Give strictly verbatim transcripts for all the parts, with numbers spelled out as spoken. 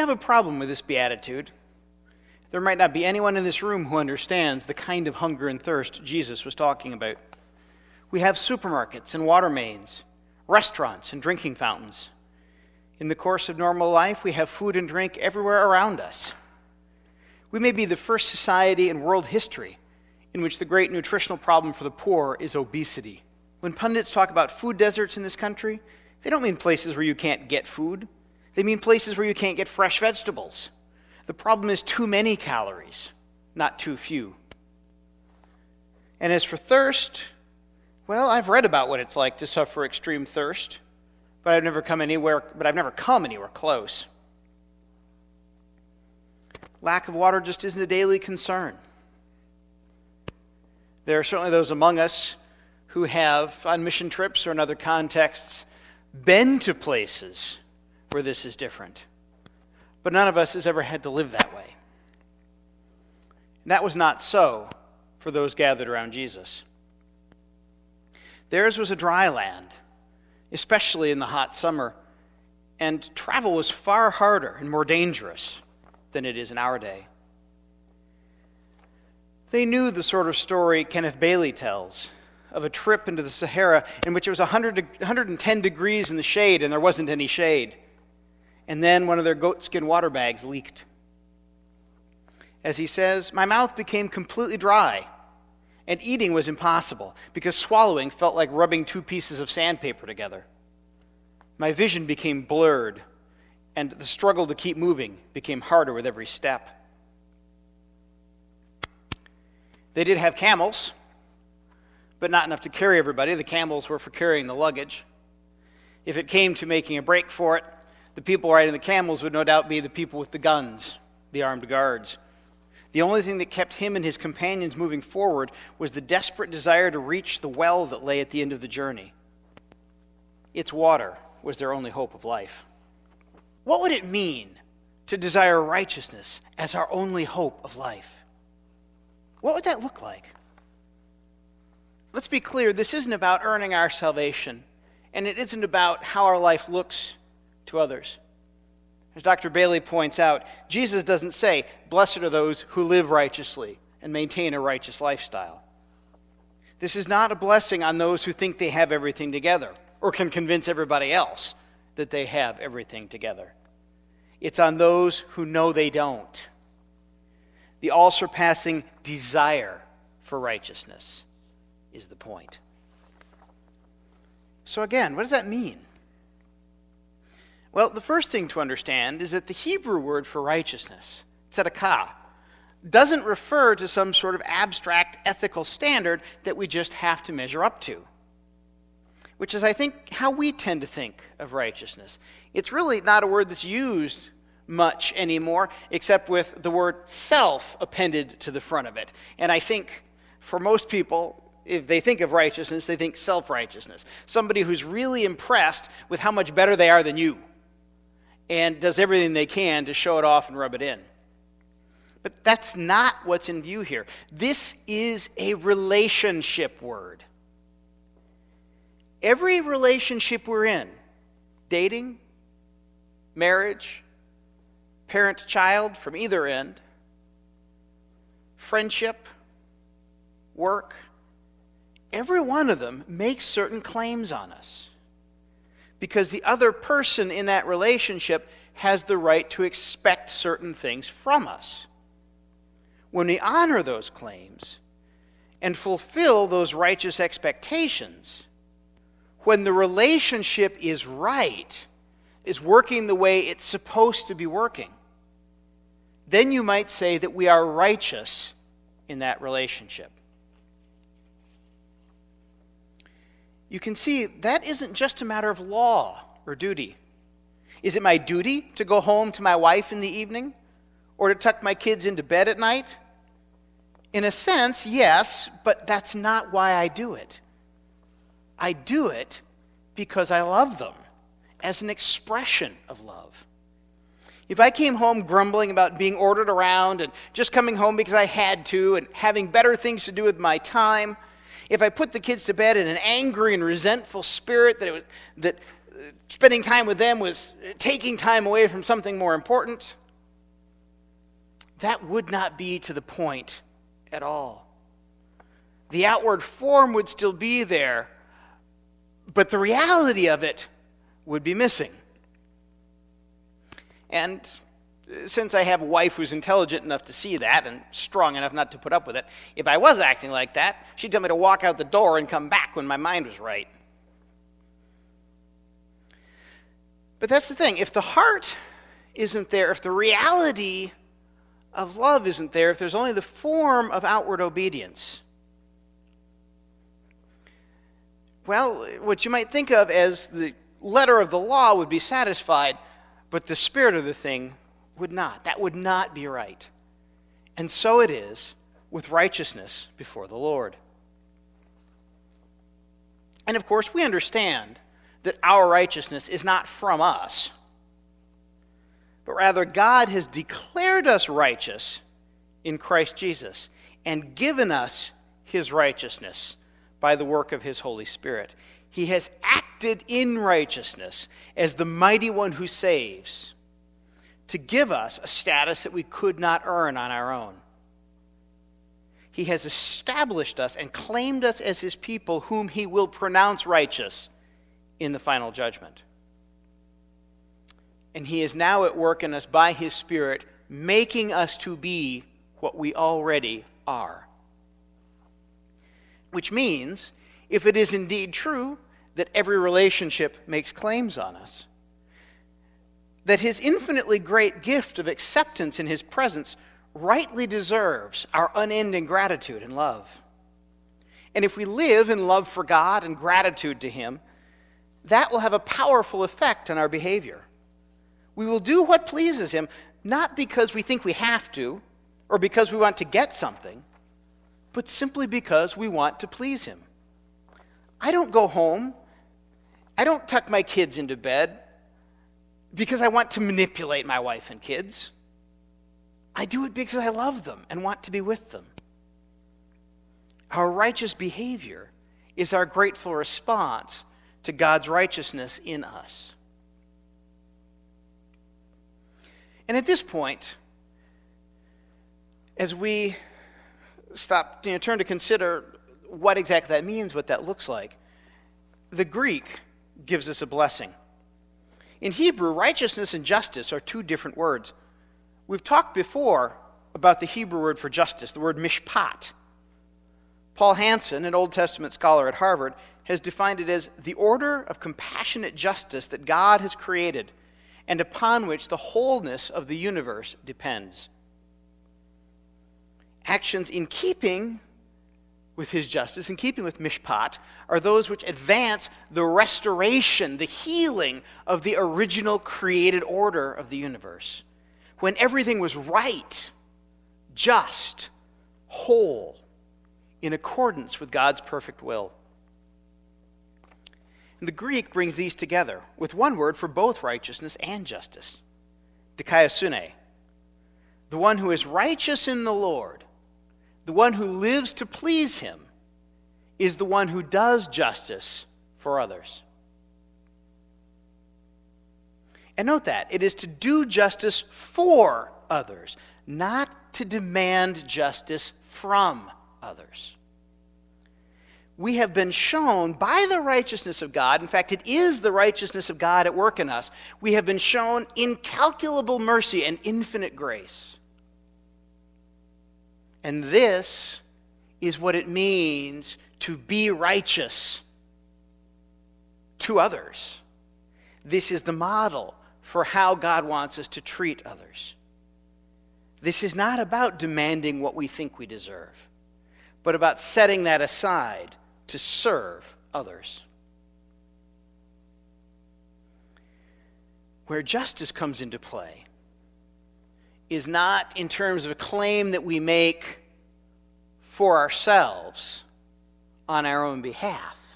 have a problem with this beatitude. There might not be anyone in this room who understands the kind of hunger and thirst Jesus was talking about. We have supermarkets and water mains, restaurants and drinking fountains. In the course of normal life, we have food and drink everywhere around us. We may be the first society in world history in which the great nutritional problem for the poor is obesity. When pundits talk about food deserts in this country, they don't mean places where you can't get food. They mean places where you can't get fresh vegetables. The problem is too many calories, not too few. And as for thirst, well, I've read about what it's like to suffer extreme thirst, but I've never come anywhere, but I've never come anywhere close. Lack of water just isn't a daily concern. There are certainly those among us who have, on mission trips or in other contexts, been to places where this is different. But none of us has ever had to live that way. And that was not so for those gathered around Jesus. Theirs was a dry land, especially in the hot summer, and travel was far harder and more dangerous than it is in our day. They knew the sort of story Kenneth Bailey tells of a trip into the Sahara in which it was one hundred, one hundred ten degrees in the shade and there wasn't any shade. And then one of their goatskin water bags leaked. As he says, my mouth became completely dry, and eating was impossible because swallowing felt like rubbing two pieces of sandpaper together. My vision became blurred, and the struggle to keep moving became harder with every step. They did have camels, but not enough to carry everybody. The camels were for carrying the luggage. If it came to making a break for it, the people riding the camels would no doubt be the people with the guns, the armed guards. The only thing that kept him and his companions moving forward was the desperate desire to reach the well that lay at the end of the journey. Its water was their only hope of life. What would it mean to desire righteousness as our only hope of life? What would that look like? Let's be clear, this isn't about earning our salvation, and it isn't about how our life looks to others. As Doctor Bailey points out, Jesus doesn't say, blessed are those who live righteously and maintain a righteous lifestyle. This is not a blessing on those who think they have everything together or can convince everybody else that they have everything together. It's on those who know they don't. The all-surpassing desire for righteousness is the point. So again, what does that mean? Well, the first thing to understand is that the Hebrew word for righteousness, tzedakah, doesn't refer to some sort of abstract ethical standard that we just have to measure up to, which is, I think, how we tend to think of righteousness. It's really not a word that's used much anymore, except with the word self appended to the front of it. And I think for most people, if they think of righteousness, they think self-righteousness. Somebody who's really impressed with how much better they are than you and does everything they can to show it off and rub it in. But that's not what's in view here. This is a relationship word. Every relationship we're in, dating, marriage, parent-child from either end, friendship, work, every one of them makes certain claims on us because the other person in that relationship has the right to expect certain things from us. When we honor those claims and fulfill those righteous expectations, when the relationship is right, is working the way it's supposed to be working, then you might say that we are righteous in that relationship. You can see that isn't just a matter of law or duty. Is it my duty to go home to my wife in the evening or to tuck my kids into bed at night? In a sense, yes, but that's not why I do it. I do it because I love them as an expression of love. If I came home grumbling about being ordered around and just coming home because I had to and having better things to do with my time, if I put the kids to bed in an angry and resentful spirit that it was, that spending time with them was taking time away from something more important, that would not be to the point at all. The outward form would still be there, but the reality of it would be missing. And since I have a wife who's intelligent enough to see that and strong enough not to put up with it, if I was acting like that, she'd tell me to walk out the door and come back when my mind was right. But that's the thing. If the heart isn't there, if the reality of love isn't there, if there's only the form of outward obedience, well, what you might think of as the letter of the law would be satisfied, but the spirit of the thing would not. That would not be right. And so it is with righteousness before the Lord. And of course, we understand that our righteousness is not from us, but rather God has declared us righteous in Christ Jesus and given us his righteousness by the work of his Holy Spirit. He has acted in righteousness as the mighty one who saves, to give us a status that we could not earn on our own. He has established us and claimed us as his people, whom he will pronounce righteous in the final judgment. And he is now at work in us by his Spirit, making us to be what we already are. Which means, if it is indeed true that every relationship makes claims on us, that his infinitely great gift of acceptance in his presence rightly deserves our unending gratitude and love. And if we live in love for God and gratitude to him, that will have a powerful effect on our behavior. We will do what pleases him, not because we think we have to, or because we want to get something, but simply because we want to please him. I don't go home, I don't tuck my kids into bed because I want to manipulate my wife and kids. I do it because I love them and want to be with them. Our righteous behavior is our grateful response to God's righteousness in us. And at this point, as we stop, you know, turn to consider what exactly that means, what that looks like, the Greek gives us a blessing. In Hebrew, righteousness and justice are two different words. We've talked before about the Hebrew word for justice, the word mishpat. Paul Hansen, an Old Testament scholar at Harvard, has defined it as the order of compassionate justice that God has created and upon which the wholeness of the universe depends. Actions in keeping with his justice, in keeping with mishpat, are those which advance the restoration, the healing of the original created order of the universe, when everything was right, just, whole, in accordance with God's perfect will. And the Greek brings these together with one word for both righteousness and justice, dikaiosune. The one who is righteous in the Lord, the one who lives to please him, is the one who does justice for others. And note that, it is to do justice for others, not to demand justice from others. We have been shown by the righteousness of God, in fact, it is the righteousness of God at work in us, we have been shown incalculable mercy and infinite grace. And this is what it means to be righteous to others. This is the model for how God wants us to treat others. This is not about demanding what we think we deserve, but about setting that aside to serve others. Where justice comes into play is not in terms of a claim that we make for ourselves on our own behalf,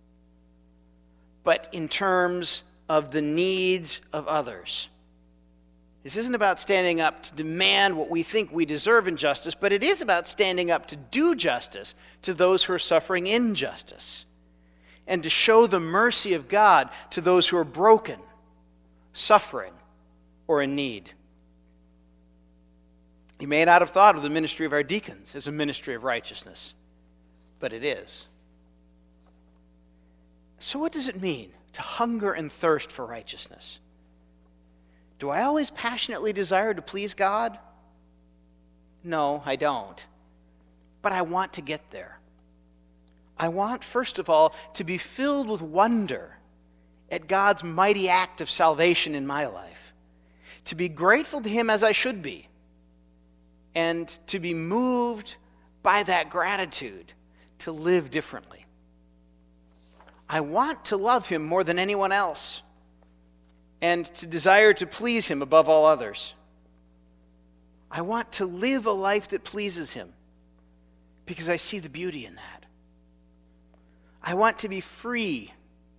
but in terms of the needs of others. This isn't about standing up to demand what we think we deserve in justice, but it is about standing up to do justice to those who are suffering injustice. and to show the mercy of God to those who are broken, suffering, or in need. You may not have thought of the ministry of our deacons as a ministry of righteousness, but it is. So what does it mean to hunger and thirst for righteousness? Do I always passionately desire to please God? No, I don't. But I want to get there. I want, first of all, to be filled with wonder at God's mighty act of salvation in my life, to be grateful to Him as I should be, and to be moved by that gratitude to live differently. I want to love Him more than anyone else, and to desire to please Him above all others. I want to live a life that pleases Him because I see the beauty in that. I want to be free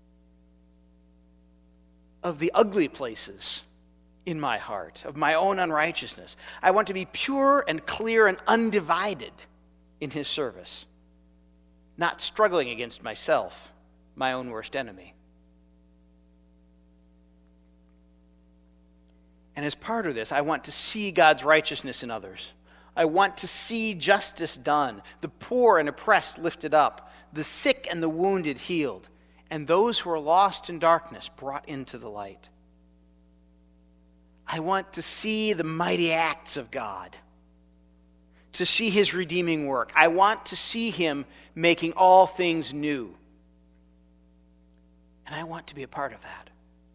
of the ugly places in my heart, of my own unrighteousness. I want to be pure and clear and undivided in His service, not struggling against myself, my own worst enemy. And as part of this, I want to see God's righteousness in others. I want to see justice done, the poor and oppressed lifted up, the sick and the wounded healed, and those who are lost in darkness brought into the light. I want to see the mighty acts of God, to see His redeeming work. I want to see Him making all things new. And I want to be a part of that.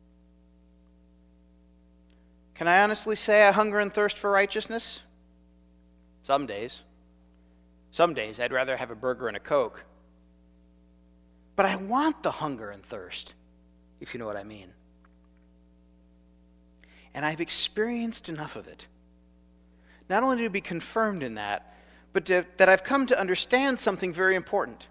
Can I honestly say I hunger and thirst for righteousness? Some days. Some days I'd rather have a burger and a Coke. But I want the hunger and thirst, if you know what I mean. And I've experienced enough of it. Not only to be confirmed in that, but to, that I've come to understand something very important.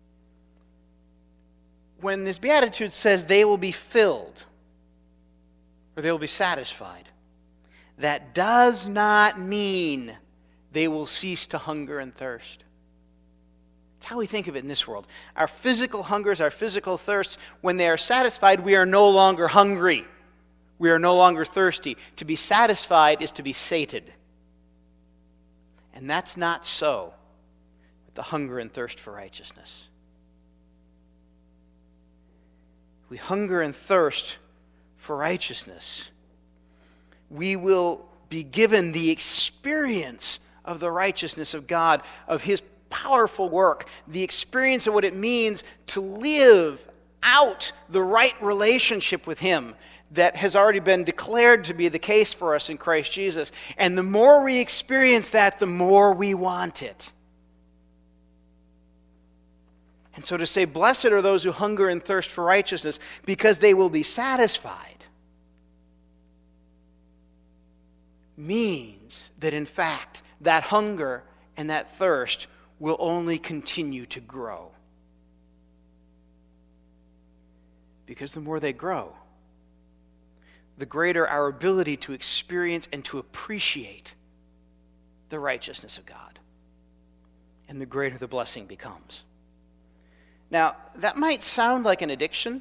When this beatitude says they will be filled, or they will be satisfied, that does not mean they will cease to hunger and thirst. It's how we think of it in this world. Our physical hungers, our physical thirsts, when they are satisfied, we are no longer hungry. We are no longer thirsty. To be satisfied is to be sated. And that's not so with the hunger and thirst for righteousness. We hunger and thirst for righteousness. We will be given the experience of the righteousness of God, of His powerful work, the experience of what it means to live out the right relationship with Him that has already been declared to be the case for us in Christ Jesus. And the more we experience that, the more we want it. And so to say, blessed are those who hunger and thirst for righteousness, because they will be satisfied, means that in fact, that hunger and that thirst will only continue to grow. Because the more they grow, the greater our ability to experience and to appreciate the righteousness of God, and the greater the blessing becomes. Now, that might sound like an addiction,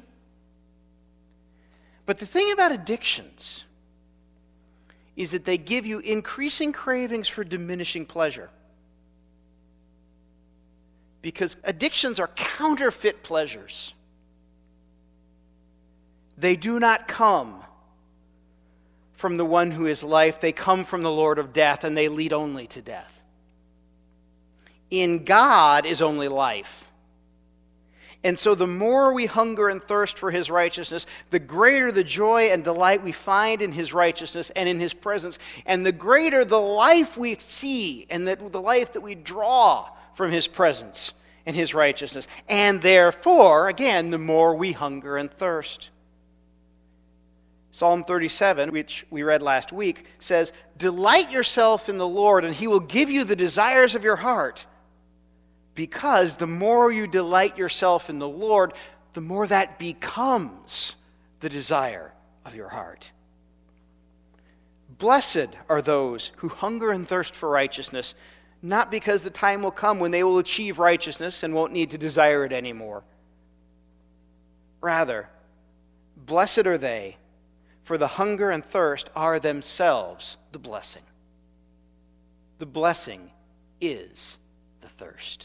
but the thing about addictions is that they give you increasing cravings for diminishing pleasure. Because addictions are counterfeit pleasures. They do not come from the one who is life. They come from the Lord of death, and they lead only to death. In God is only life. And so the more we hunger and thirst for His righteousness, the greater the joy and delight we find in His righteousness and in His presence, and the greater the life we see and the, the life that we draw from His presence and His righteousness. And therefore, again, the more we hunger and thirst. Psalm thirty-seven, which we read last week, says, "Delight yourself in the Lord, and He will give you the desires of your heart." Because the more you delight yourself in the Lord, the more that becomes the desire of your heart. Blessed are those who hunger and thirst for righteousness, not because the time will come when they will achieve righteousness and won't need to desire it anymore, Rather, blessed are they, for the hunger and thirst are themselves the blessing. The blessing is the thirst.